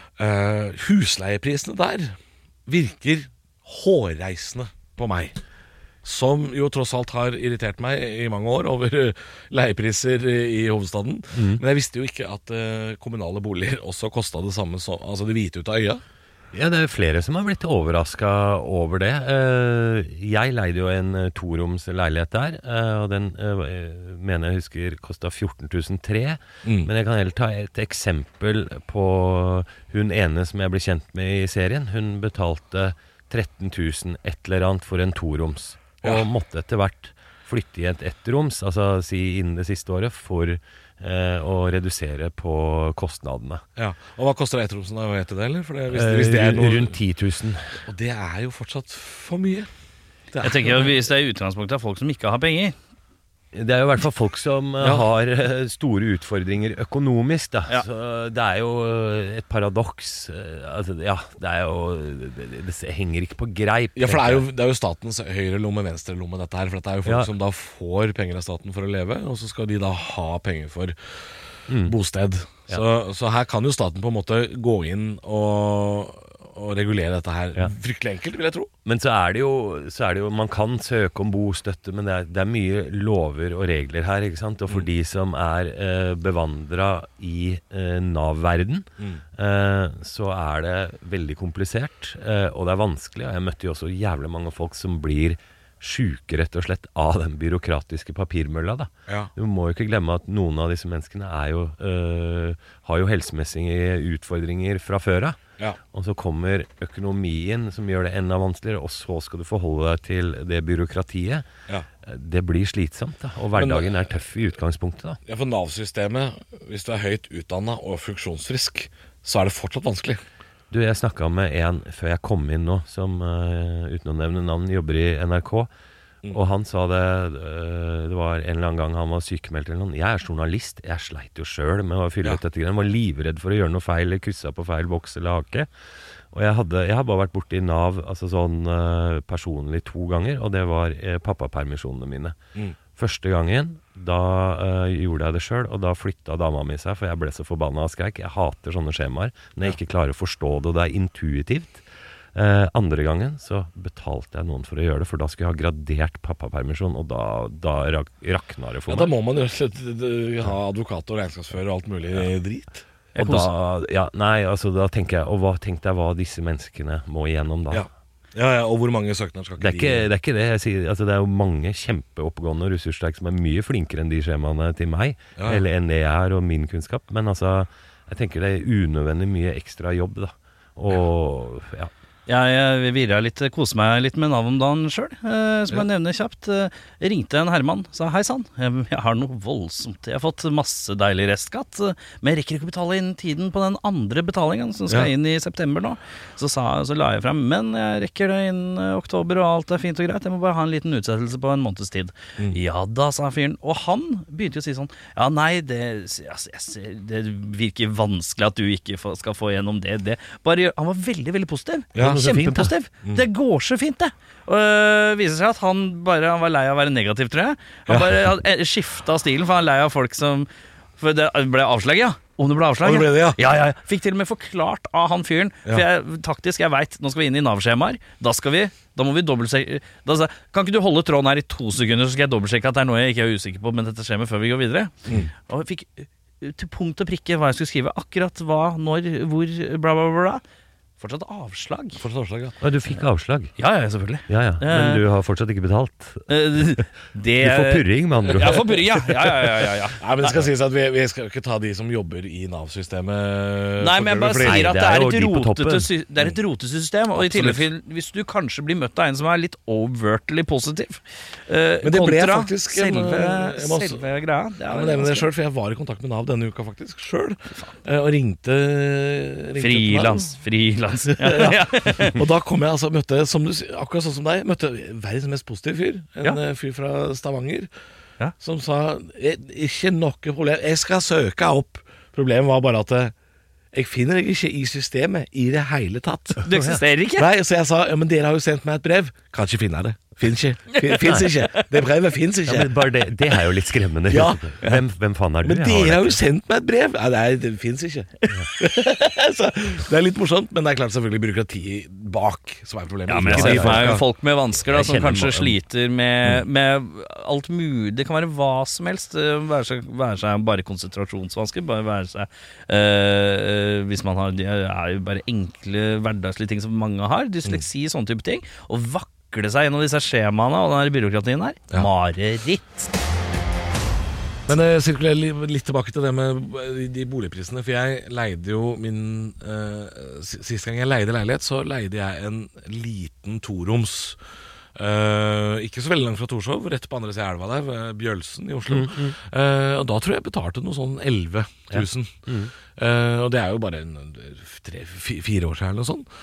Husleieprisene der virker hårreisende på meg, som jo tross alt har irritert meg i mange år over leiepriser i hovedstaden. Men jeg visste jo ikke at kommunale boliger også kostet det samme som, altså det hvite ut av øya. Ja, det er flere som har blitt overrasket over det. Jeg leide jo en 2-roms leilighet der, og den mener jeg husker kostet 14.300. Men jeg kan heller ta et eksempel på hun ene som jeg ble kjent med i serien. Hun betalte 13.000 et eller annet for en 2-roms, og måtte etter hvert flytte i et 1-roms, altså si innen det siste året, for å redusere på kostnadene. Ja, og hva koster 1-romsen da, vet du det, eller? For hvis det er noe... Rundt 10.000. Og det er jo fortsatt for mye. Jeg tenker jo, hvis det er utgangspunktet av folk som ikke har penger, det er jo i hvert fall folk som har store utfordringer økonomisk, da. Ja. Så det er jo et paradoks. Altså, ja, det er jo det henger ikke på greip. Ja, for det er jo statens høyre lomme, venstre lomme dette her. For dette er jo folk som da får penger av staten for å leve, og så skal de da ha penger for bosted. Så her kan jo staten på en måte gå inn og regulere dette her fryktelig enkelt, vil jeg tro. Men så er det jo man kan søke om bostøtte, men det er mye lover og regler her, ikke sant? Og for de som er bevandret i Nav-verden, så er det veldig komplisert, og det er vanskelig. Og jeg møtte jo også jævlig mange folk som blir syke rett og slett av den byråkratiske papirmølla da. Ja. Du må jo ikke glemme at noen av disse menneskene har jo helsemessige utfordringer fra før av. Ja. Og så kommer økonomien som gjør det enda vanskeligere, og så skal du forholde deg til det byråkratiet. Ja. Det blir slitsomt da, og hverdagen er tøff i utgangspunktet da. Ja, for Nav-systemet, hvis du er høyt utdannet og funksjonsfrisk, så er det fortsatt vanskelig. Du, jeg snakket med en før jeg kom inn nå, som uten å nevne navn jobber i NRK, Og han sa det var en eller annen gang han var sykemeldt eller noe. Jeg journalist, jeg sleit jo selv med å fylle ut dette greiene. Jeg var livredd for å gjøre noe feil, eller krysse på feil boks eller hake. Og jeg har bare vært borte i NAV, altså sånn personlig 2 ganger, og det var pappapermisjonene mine. Første gangen, da gjorde jeg det selv, og da flyttet dama mi seg, for jeg ble så forbannet og skrek. Jeg hater sånne skjemaer, når jeg ikke klarer å forstå det, og det intuitivt. Andre gangen så betalte jeg noen for å gjøre det, for da skulle jeg ha gradert pappapermisjon, og da rakna det for meg. Da må man jo ha advokat og regnskapsfører og alt mulig drit. Og da tenker jeg, og hva tenkte jeg hva disse menneskene må igjennom da? Ja, og hvor mange søknader skal det er ikke det jeg sier, altså det er jo mange kjempeoppgående og ressurssterke som er mye flinkere enn de skjemaene til meg, eller enn det jeg er og min kunnskap, men altså, jeg tenker det er unødvendig mye ekstra jobb da, og Jeg virrer litt, koser meg litt med Nav om dagen selv, som jeg nevner kjapt. Ringte en herremann, sa hei sann, jeg har noe voldsomt. Jeg har fått masse deilig restskatt, men jeg rekker ikke å betale inn tiden på den andre betalingen som skal inn i september nå. Så la jeg frem, men jeg rekker det innen oktober og alt er fint og greit. Jeg må bare ha en liten utsettelse på en måneds tid. Ja da, sa fyren. Og han begynte å si sånn, ja nei, det virker vanskelig at du ikke skal få gjennom det. Bare, han var veldig, veldig positiv. Kjempepositiv. Det går så fint det. Og viser seg at han var lei av å være negativ, tror jeg. Han bare hadde skiftet stilen, for han er lei av folk som, for det ble avslag, Om det ble avslag, ja. Fikk til og med forklart av han fyren. For jeg vet, nå skal vi inn i Nav-skjemaer. Da må vi dobbeltsjekke. Kan ikke du holde tråden her i 2 sekunder, så skal jeg dobbeltsjekke at det er noe jeg ikke er usikker på, men dette skjer med før vi går videre. Og jeg fikk til punkt og prikke hva jeg skulle skrive, akkurat hva, når, hvor, bla bla bla. Fortsatt avslag. Ja, du fikk avslag? Ja, selvfølgelig. Ja. Men du har fortsatt ikke betalt? Du får purring med andre ord. Jeg får purring, ja. Nei, men det skal sies at vi skal ikke ta de som jobber i Nav-systemet. Nei, men jeg bare sier at det er et rotesystem, og i tilfelle hvis du kanskje blir møtt av en som er litt overtly positiv, men det ble faktisk selve greia. Ja, men det er det selv, for jeg var i kontakt med Nav denne uka faktisk selv, og ringte Frilans. Og da kom jeg møtte, akkurat sånn som deg, møtte verdens mest positive fyr. En fyr fra Stavanger som sa, ikke noe problem, jeg skal søke opp. Problemet var bare at jeg finner deg ikke i systemet i det hele tatt. Du eksisterer ikke? Nei, så jeg sa, men dere har jo sendt meg et brev. Kan ikke finne det. Finns ikke. Det brevet finns ikke. Ja, men bare det er jo litt skremmende. Hvem faen er du? Men dere har jo sendt meg et brev. Nei, det finns ikke. Så det er litt morsomt, men det er klart selvfølgelig byråkrati bak som er problemet. Ja, men det er jo folk med vansker da, som kanskje sliter med alt mulig. Det kan være hva som helst. Være seg bare konsentrasjonsvansker, bare være seg hvis man har bare enkle hverdagslige ting som mange har, dysleksi, sånne type ting, og vakle seg gjennom disse skjemaene og den byråkratien her. Mareritt. Men jeg sirkulerer litt tilbake til det med de boligprisene, for jeg leide jo sist gang jeg leide leilighet, så leide jeg en liten toroms. Ikke så veldig langt fra Torshov, rett på andre siden av elva der, Bjølsen i Oslo. Og da tror jeg betalte noe sånn 11 000. Og det er jo bare 3-4 år siden eller noe sånt.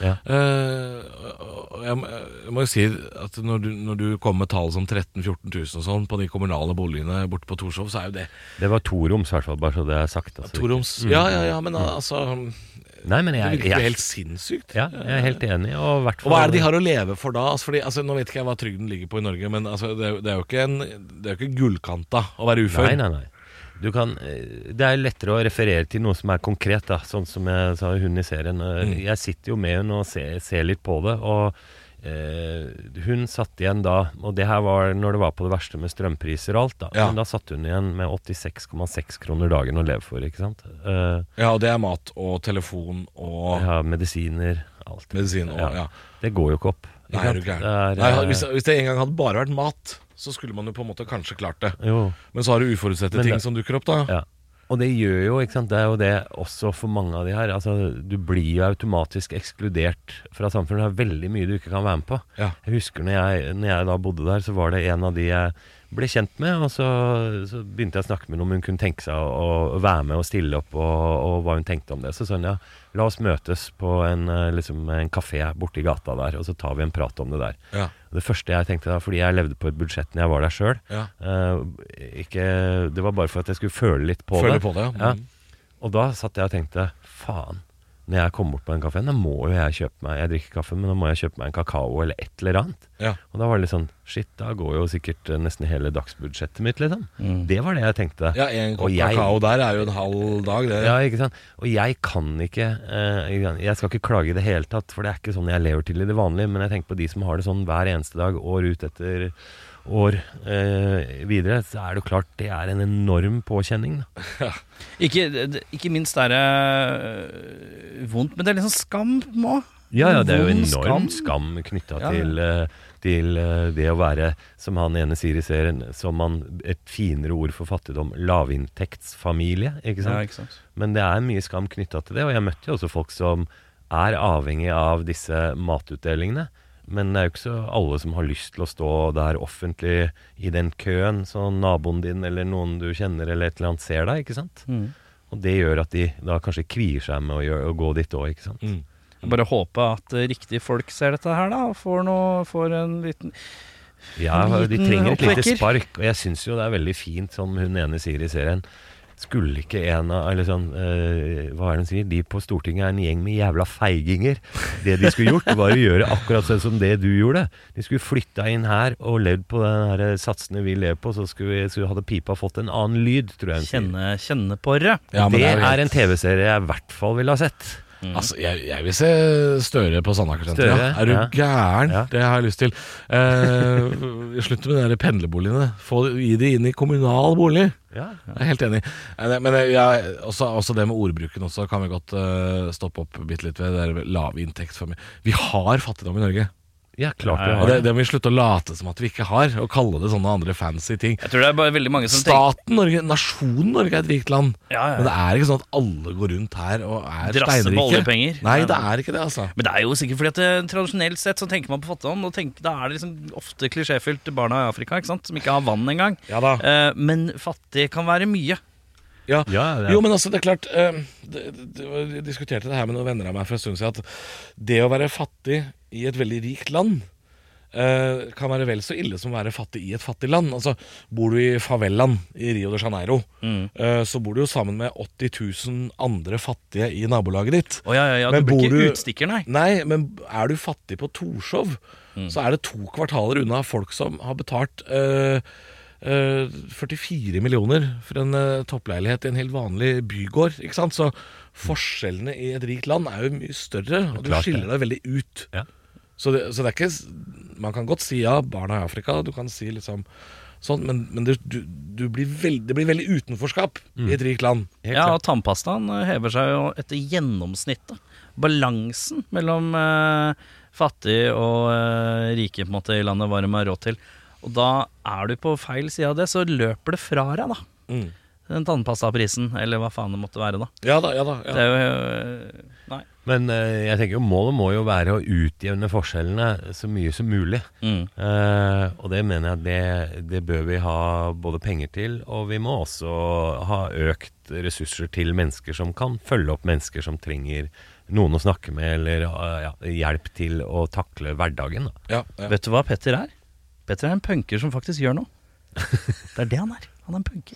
Jeg må jo si at når du kommer med tall som 13-14 000 og sånn på de kommunale boligene borte på Torshov, så er jo det var toroms i hvert fall, bare så det er sagt toroms, ja, men altså nei, men det virker helt sinnssykt. Ja, jeg er helt enig. Og hva er det de har å leve for da? Fordi, nå vet ikke jeg hva trygden ligger på i Norge, men det er jo ikke gullkanta å være ufør. Nei. Det er lettere å referere til noe som er konkret da, sånn som jeg sa hun i serien. Jeg sitter jo med henne og ser litt på det, og hun satt igjen da, og det her var når det var på det verste med strømpriser og alt da, men da satt hun igjen med 86,6 kroner dagen å leve for, ikke sant? Ja, og det er mat og telefon og medisiner, alt. Ja. Det går jo ikke opp. Nei, er du gæren? Nei, hvis det en gang hadde bare vært mat, så skulle man jo på en måte kanskje klart det. Men så har du uforutsette ting som dukker opp da. Ja. Og det gjør jo, ikke sant, det er jo det også for mange av de her, altså du blir jo automatisk ekskludert fra samfunnet, det er veldig mye du ikke kan være med på. Jeg husker når jeg da bodde der, så var det en av de jeg ble kjent med, og så begynte jeg å snakke med henne om hun kunne tenke seg å være med og stille opp, og hva hun tenkte om det. Så sånn, ja, la oss møtes på en kafé borte i gata der, og så tar vi en prat om det der. Ja. Det første jeg tenkte da, fordi jeg levde på et budsjett når jeg var der selv, det var bare for at jeg skulle føle litt på det. Ja. Og da satt jeg og tenkte, faen, når jeg kommer bort på en kafé, da må jo jeg kjøpe meg, jeg drikker kaffe, men da må jeg kjøpe meg en kakao eller et eller annet. Ja. Og da var det litt sånn, shit, da går jo sikkert nesten hele dagsbudsjettet mitt, liksom. Det var det jeg tenkte. Ja, en kopp kakao der jo en halv dag, det. Ja, ikke sant? Og jeg kan ikke, jeg skal ikke klage i det hele tatt, for det ikke sånn jeg lever til i det vanlige, men jeg tenker på de som har det sånn hver eneste dag, år ut etter år videre, så det jo klart det en enorm påkjenning. Ja. Ikke minst det vondt, men det litt sånn skam må. Ja, det jo enorm skam knyttet til det å være, som han ene sier i serien, som et finere ord for fattigdom, lavinntektsfamilie, ikke sant? Ja, ikke sant? Men det mye skam knyttet til det, og jeg møtte jo også folk som avhengig av disse matutdelingene. Men det jo ikke så alle som har lyst til å stå der offentlig i den køen, så naboen din eller noen du kjenner eller et eller annet ser deg, ikke sant? Og det gjør at de da kanskje kvier seg med å gå dit også, ikke sant? Jeg bare håper at riktige folk ser dette her da, og får en liten Ja, de trenger et lite spark, og jeg synes jo det veldig fint, som hun ene sier i serien, skulle ikke eller sånn, hva det de sier? De på Stortinget en gjeng med jævla feiginger. Det de skulle gjort, var å gjøre akkurat sånn som det du gjorde. De skulle flytta inn her og levd på den her satsene vi lever på, så hadde pipa fått en annen lyd, tror jeg. Kjenne på det. Ja, det en TV-serie jeg i hvert fall ville ha sett. Altså, jeg vil se Støre på Sandaker-senteret. Du gæren? Ja. Det har jeg lyst til. Slutt med de der pendlerboligene. Gi det inn i kommunal bolig. Ja. Jeg helt enig. Men også det med ordbruken også kan vi godt stoppe opp bitte litt ved. Det lav inntektsfamilie. Vi har fattigdom i Norge. Ja, klart vi har det. Det må vi slutte å late som at vi ikke har, og kalle det sånne andre fancy ting. Jeg tror det bare veldig mange som Staten Norge, nasjonen Norge et rikt land. Men det ikke sånn at alle går rundt her og drasser på oljepenger. Nei, det ikke det, altså. Men det jo sikkert fordi at tradisjonelt sett så tenker man på fattigdom, og da det liksom ofte klisjéfylt barna i Afrika, ikke sant? Som ikke har vann engang. Ja da. Men fattig kan være mye. Ja. Jo, men altså, det klart jeg diskuterte det her med noen venner av meg for en stund siden, at det å være fattig i et veldig rikt land kan være vel så ille som å være fattig i et fattig land. Altså, bor du i favellaen i Rio de Janeiro, så bor du jo sammen med 80 000 andre fattige i nabolaget ditt. Ja, du blir ikke utstikker, nei. Nei, men du fattig på Torshov, så det 2 kvartaler unna folk som har betalt 44 millioner for en toppleilighet i en helt vanlig bygård, ikke sant? Så forskjellene i et rikt land jo mye større, og du skiller deg veldig ut. Ja. Så det ikke, man kan godt si ja, barna i Afrika, du kan si liksom sånn, men det blir veldig utenforskap i et rikt land. Ja, og tannpastaen hever seg jo etter gjennomsnittet. Balansen mellom fattig og rike på en måte i landet hva de har råd til. Og da du på feil side av det, så løper det fra deg da. Den tannpastaprisen, eller hva faen det måtte være da. Ja da. Det jo, nei. Men jeg tenker jo, målet må jo være å utjevne forskjellene så mye som mulig. Og det mener jeg det bør vi ha både penger til, og vi må også ha økt ressurser til mennesker som kan følge opp mennesker som trenger noen å snakke med, eller hjelp til å takle hverdagen. Ja. Vet du hva Petter er? Petter en punker som faktisk gjør noe. Det det han er. Han en punker.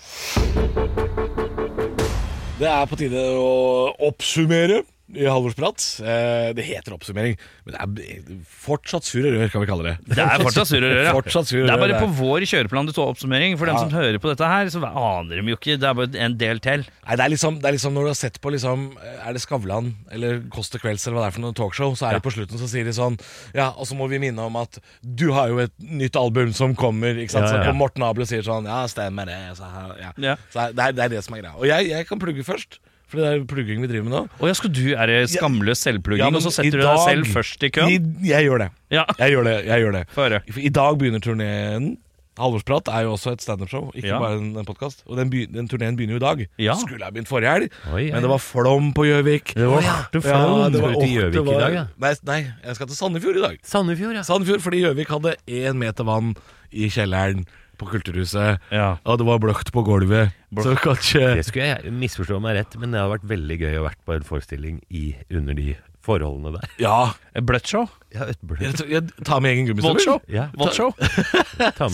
Det på tide å oppsummere i Halvorsprat. Det heter oppsummering, men det fortsatt sur og rør, kan vi kalle det. Det fortsatt sur og rør, ja. Fortsatt sur og rør. Det bare på vår kjøreplan du tar oppsummering. For dem som hører på dette her, så aner de jo ikke. Det bare en del til. Nei, det liksom når du har sett på liksom, det Skavlan eller Kåss til kvelds eller hva det for noen talkshow, så det på slutten så sier de sånn, ja, og så må vi minne om at du har jo et nytt album som kommer, ikke sant? Så på Morten Abel sier sånn, ja, stemmer det. Så det det som greia. Og jeg kan plugge først. For det plugging vi driver med nå. Og skal det skamløs selvplugging, og så setter du deg selv først i køen? Jeg gjør det. Ja. Jeg gjør det. For I dag begynner turneen. Halvorsprat jo også et stand-up-show, ikke bare en podcast. Og den turneen begynner jo i dag. Ja. Skulle ha begynt forrige helg, men det var flom på Gjøvik. Det var flom. Du var til Gjøvik i dag, ja? Nei, jeg skal til Sandefjord i dag. Sandefjord, fordi Gjøvik hadde 1 meter vann i kjelleren på Kulturhuset, og det var bløkt på gulvet. Så kanskje... Det skulle jeg misforstå meg rett, men det hadde vært veldig gøy å vært på en forestilling under de forholdene der. Ja. Bløtt show? Ja, et bløtt. Ta med egen gummistøvel. Voldshow? Ta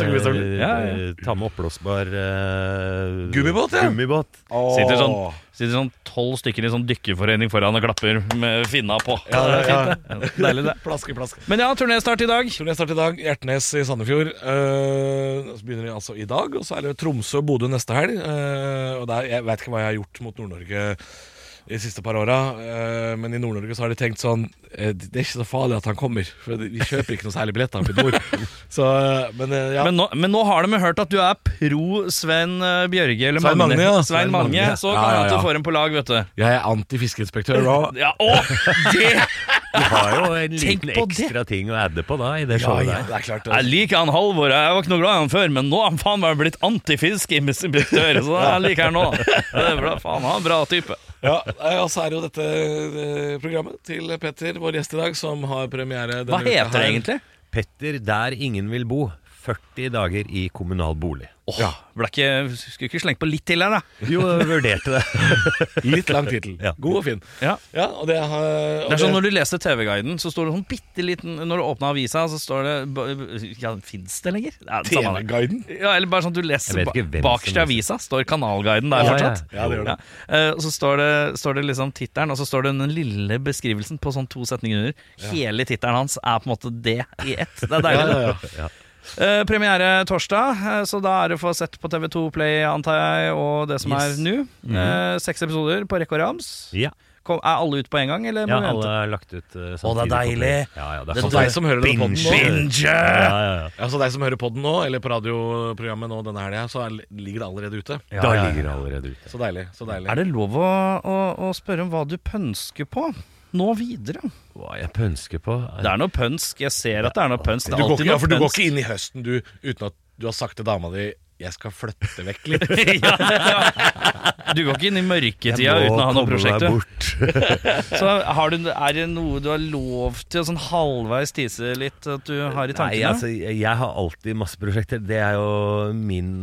med oppblåsbar gummibåt, Gummibåt. Sitter sånn 12 stykker i sånn dykkerforening foran og klapper med finna på. Ja, det er fint, det. Deilig det. Plaske. Men ja, turnéstart i dag. Hjertnes i Sandefjord. Så begynner det altså i dag, og så er det Tromsø og Bodø neste helg. Og jeg vet ikke hva jeg har gjort mot Nord-Norge de siste par åra, men i Nord-Norge så har de tenkt sånn, det er ikke så farlig at han kommer, for vi kjøper ikke noe særlig billetter oppe i nord. Så, men nå har de hørt at du er pro Svein Bjørge eller Svein Mange, så kan du få dem på lag, vet du. Jeg er anti-fiskeinspektør også. Du har jo en liten ekstra ting å adde på da, i det showet der. Det er klart. Jeg liker han Halvor, jeg var ikke noe glad i han før, men nå har han faen meg blitt anti-fiskeinspektør, så jeg liker han nå. Det er bra, faen, han er en bra type. Ja, og så er det jo dette programmet til Petter, vår gjest i dag, som har premiere denne uka. Hva heter det egentlig? Petter der ingen vil bo. 40 dager i kommunal bolig. Skulle ikke slengt på litt til her da? Jo, jeg vurderte det. Litt lang titel. God og fin. Og det er sånn når du leser TV-guiden, så står det sånn bitteliten. Når du åpner avisa, så står det finnes det lenger? TV-guiden? Ja, eller bare sånn at du leser bakerst i avisa, står kanalguiden der fortsatt. Ja, det gjør det. Og så står det liksom tittelen, og så står det den lille beskrivelsen på sånn 2 setninger under. Hele tittelen hans er på en måte det i ett. Det er deilig. Premiere torsdag, så da er det for å sett på TV2 Play, antar jeg, og det som er nå. 6 episoder på rekke og rams. Ja. Er alle ut på en gang, eller? Ja, alle er lagt ut samtidig. Det er deilig. Det så deg som hører podden nå. Binge! Så deg som hører podden nå, eller på radioprogrammet nå denne helgen, så ligger det allerede ute. Da ligger det allerede ute. Så deilig. Er det lov å spørre om hva du pønsker på nå videre? Hva jeg pønsker på? Det er noe pønsk, jeg ser at det er noe pønsk. Du går ikke inn i høsten uten at du har sagt til dama di jeg skal flytte vekk litt. Du går ikke inn i mørketida uten å ha noe prosjekter. Så er det noe du har lov til å sånn halvveis tise litt at du har i tankene? Nei, altså, jeg har alltid masse prosjekter. Det er jo min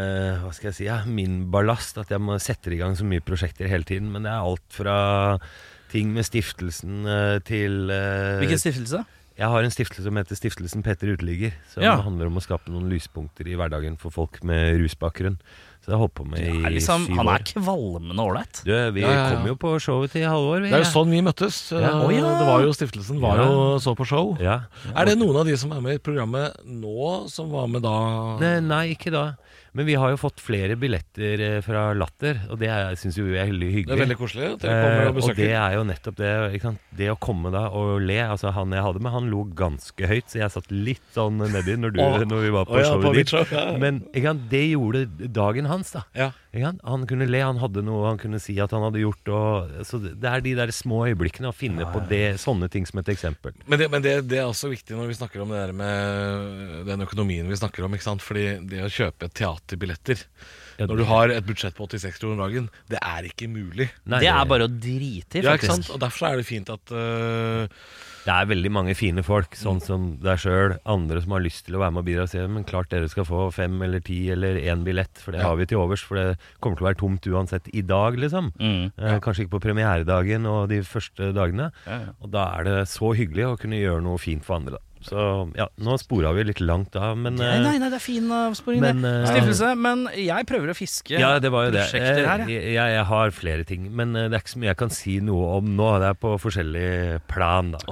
min ballast, at jeg må sette i gang så mye prosjekter hele tiden. Men det er alt fra ting med stiftelsen til Hvilken stiftelse? Jeg har en stiftelse som heter Stiftelsen Petter Uteligger, som handler om å skape noen lyspunkter i hverdagen for folk med rusbakgrunn. Så jeg har holdt på med i 7 år. Han er kvalmende ålreit. Vi kom jo på showet til Halvor. Det er jo sånn vi møttes. Det var jo Stiftelsen så på show. Er det noen av de som er med i programmet nå, som var med da? Nei, ikke da. Men vi har jo fått flere billetter fra Latter, og det synes vi er veldig hyggelig. Det er veldig koselig. Dere kommer og besøker. Og det er jo nettopp det, ikke sant? Det å komme da og le. Altså han jeg hadde med, han lo ganske høyt, så jeg satt litt sånn nedi når vi var på showet ditt. Men ikke sant? Det gjorde dagen hans da. Han kunne le, han hadde noe han kunne si at han hadde gjort. Så det er de der små øyeblikkene å finne på sånne ting som et eksempel. Men det er også viktig når vi snakker om det der med den økonomien vi snakker om, ikke sant? Fordi det å kjøpe et teaterbilletter når du har et budsjett på 86 kroner dagen, det er ikke mulig. Nei, det er bare å drite i, faktisk. Ja, ikke sant? Og derfor er det fint at det er veldig mange fine folk, sånn som deg selv, andre som har lyst til å være med og bidra og si, men klart dere skal få 5 eller 10 eller 1 billett, for det har vi til overs, for det kommer til å være tomt uansett i dag, liksom. Kanskje ikke på premieredagen og de første dagene, og da er det så hyggelig å kunne gjøre noe fint for andre da. Så ja, nå sporet vi litt langt av, men Nei, det er fin avsporing det. Stiftelse, men jeg prøver å fiske prosjekter her. Jeg har flere ting, men det er ikke så mye jeg kan si noe om nå. Det er på forskjellig plan da.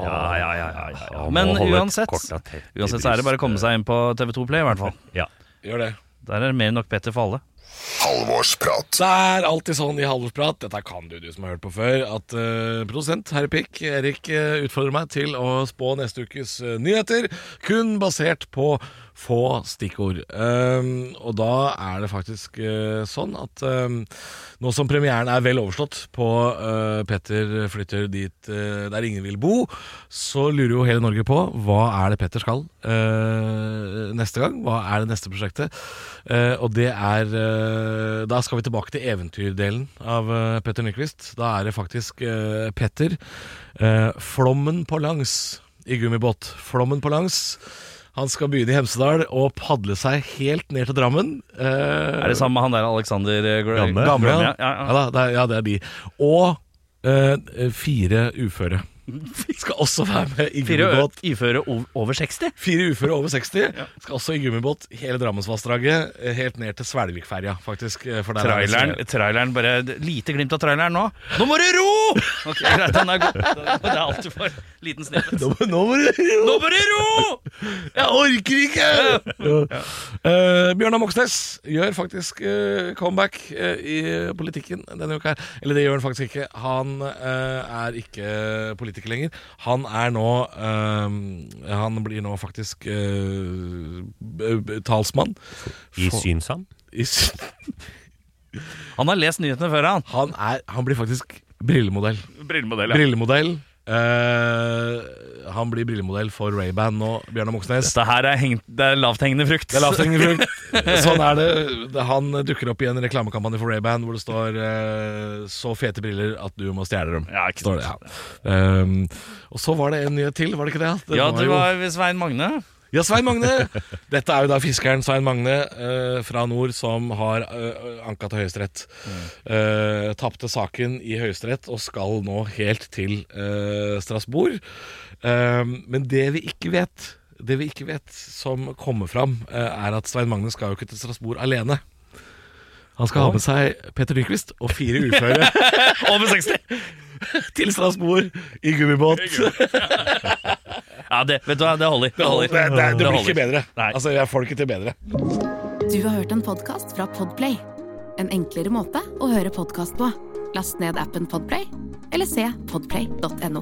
Men uansett så er det bare å komme seg inn på TV2 Play i hvert fall. Ja, gjør det. Der er det mer enn nok Petter for alle. Halvorsprat. Det er alltid sånn i Halvorsprat, dette kan du som har hørt på før, at produsent Herre Pikk, Erik, utfordrer meg til å spå neste ukes nyheter, kun basert på få stikkord. Og da er det faktisk sånn at nå som premieren er vel overstått på Petter flytter dit der ingen vil bo, så lurer jo hele Norge på hva er det Petter skal neste gang, hva er det neste prosjektet, og det er da skal vi tilbake til eventyrdelen av Petter Nyquist. Da er det faktisk Petter Flommen på langs i gummibåt. Flommen på langs. Han skal begynne i Hemsedal og padle seg helt ned til Drammen. Er det samme med han der Alexander Gamle? Ja, det er de. Og 4 uføre. Skal også være med i gummibåt. 4 uføre over 60? 4 uføre over 60 skal også i gummibåt hele Drammensvassdraget, helt ned til Svelvikferja, faktisk. For Traileren, bare lite glimt av traileren nå. Nå må du ro! Ok, greit, den er god. Det er alltid for liten snippet. Nå må du ro! Jeg orker ikke! Bjørnar Moxnes gjør faktisk comeback i politikken denne uka her. Eller det gjør han faktisk ikke. Han er ikke politiker lenger. Han er nå han blir nå faktisk talsmann I Synsam. Han har lest nyhetene før han blir faktisk brillemodell. Brillemodell. Han blir brillemodell for Ray-Ban nå, Bjørnar Moxnes. Dette her det er lavthengende frukt. Sånn er det. Han dukker opp i en reklamekampanje for Ray-Ban hvor det står så fete briller at du må stjele dem. Ja, ikke sant. Og så var det en nyhet til, var det ikke det? Det var Svein Magne. Ja, Svein Magne. Dette er jo da fiskeren Svein Magne fra nord som har anket til Høyesterett. Tappte saken i Høyesterett og skal nå helt til Strasbourg. Men det vi ikke vet som kommer fram, er at Svein Magne skal jo ikke til Strasbourg alene. Han skal ha med seg Petter Nyquist og 4 uføre over 60 til Strasbourg i gummibåt. Ja, vet du hva, det holder. Det blir ikke bedre. Altså, jeg får det ikke til bedre. Du har hørt en podcast fra Podplay. En enklere måte å høre podcast på. Last ned appen Podplay, eller se podplay.no.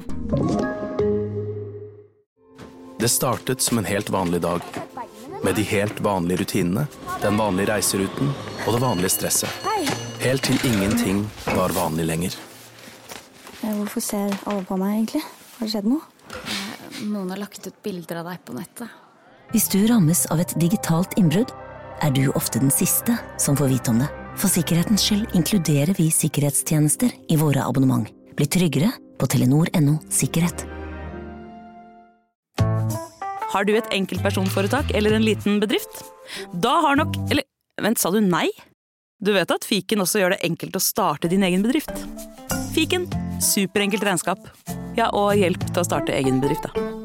Det startet som en helt vanlig dag. Med de helt vanlige rutinene, den vanlige reiseruten og det vanlige stresset. Helt til ingenting var vanlig lenger. Hvorfor ser alle på meg egentlig? Har det skjedd noe? Noen har lagt ut bilder av deg på nettet. Hvis du rammes av et digitalt innbrudd, er du ofte den siste som får vite om det. For sikkerhetens skyld inkluderer vi sikkerhetstjenester i våre abonnement. Bli tryggere på Telenor.no sikkerhet. Har du et enkeltpersonforetak eller en liten bedrift? Da har nok, eller vent, sa du nei? Du vet at Fiken også gjør det enkelt å starte din egen bedrift. Fiken, superenkelt regnskap. Ja, og hjelp til å starte egen bedrift da.